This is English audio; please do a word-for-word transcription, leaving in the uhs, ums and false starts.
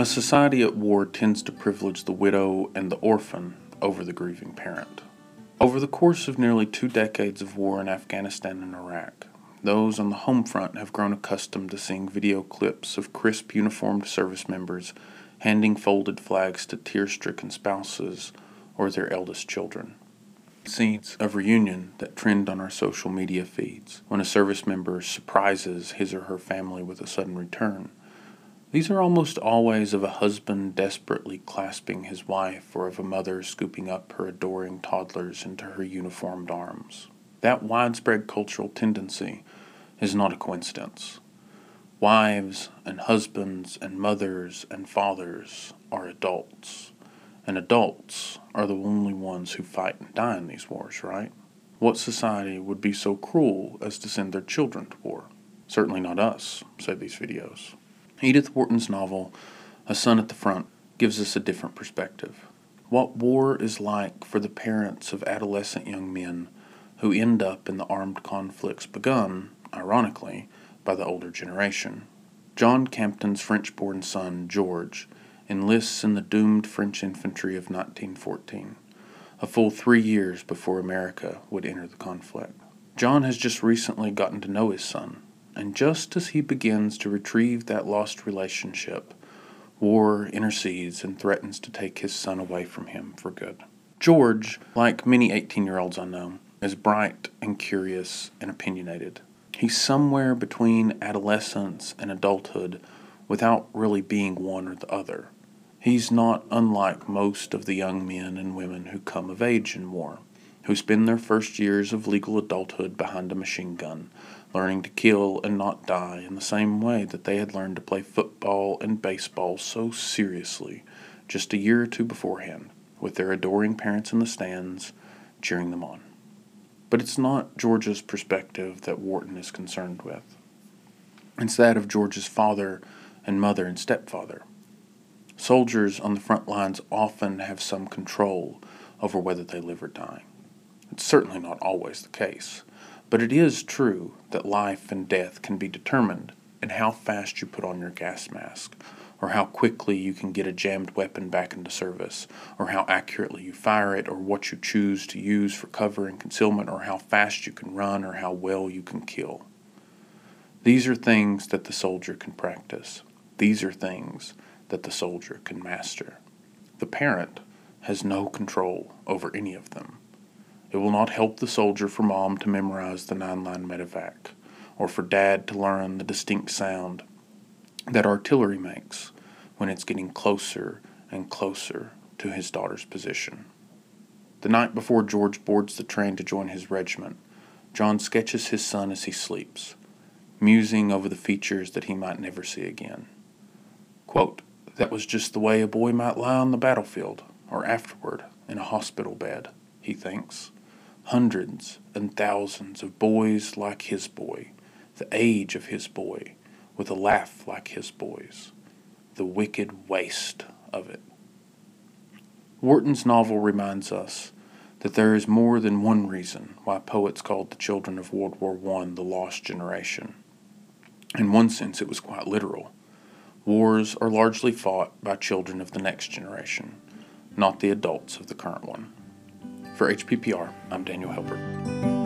A society at war tends to privilege the widow and the orphan over the grieving parent. Over the course of nearly two decades of war in Afghanistan and Iraq, those on the home front have grown accustomed to seeing video clips of crisp uniformed service members handing folded flags to tear-stricken spouses or their eldest children. Scenes of reunion that trend on our social media feeds when a service member surprises his or her family with a sudden return. These are almost always of a husband desperately clasping his wife or of a mother scooping up her adoring toddlers into her uniformed arms. That widespread cultural tendency is not a coincidence. Wives and husbands and mothers and fathers are adults, and adults are the only ones who fight and die in these wars, right? What society would be so cruel as to send their children to war? Certainly not us, say these videos. Edith Wharton's novel, A Son at the Front, gives us a different perspective. What war is like for the parents of adolescent young men who end up in the armed conflicts begun, ironically, by the older generation. John Campton's French-born son, George, enlists in the doomed French infantry of nineteen fourteen, a full three years before America would enter the conflict. John has just recently gotten to know his son, and just as he begins to retrieve that lost relationship, war intercedes and threatens to take his son away from him for good. George, like many eighteen-year-olds I know, is bright and curious and opinionated. He's somewhere between adolescence and adulthood without really being one or the other. He's not unlike most of the young men and women who come of age in war, who spend their first years of legal adulthood behind a machine gun, learning to kill and not die in the same way that they had learned to play football and baseball so seriously just a year or two beforehand, with their adoring parents in the stands cheering them on. But it's not George's perspective that Wharton is concerned with. It's that of George's father and mother and stepfather. Soldiers on the front lines often have some control over whether they live or die. It's certainly not always the case, but it is true that life and death can be determined in how fast you put on your gas mask, or how quickly you can get a jammed weapon back into service, or how accurately you fire it, or what you choose to use for cover and concealment, or how fast you can run, or how well you can kill. These are things that the soldier can practice. These are things that the soldier can master. The parent has no control over any of them. It will not help the soldier for mom to memorize the nine-line medevac, or for dad to learn the distinct sound that artillery makes when it's getting closer and closer to his daughter's position. The night before George boards the train to join his regiment, John sketches his son as he sleeps, musing over the features that he might never see again. Quote, "That was just the way a boy might lie on the battlefield, or afterward in a hospital bed," he thinks. Hundreds and thousands of boys like his boy, the age of his boy, with a laugh like his boy's. The wicked waste of it. Wharton's novel reminds us that there is more than one reason why poets called the children of World War One the lost generation. In one sense, it was quite literal. Wars are largely fought by children of the next generation, not the adults of the current one. For H P P R, I'm Daniel Helbert.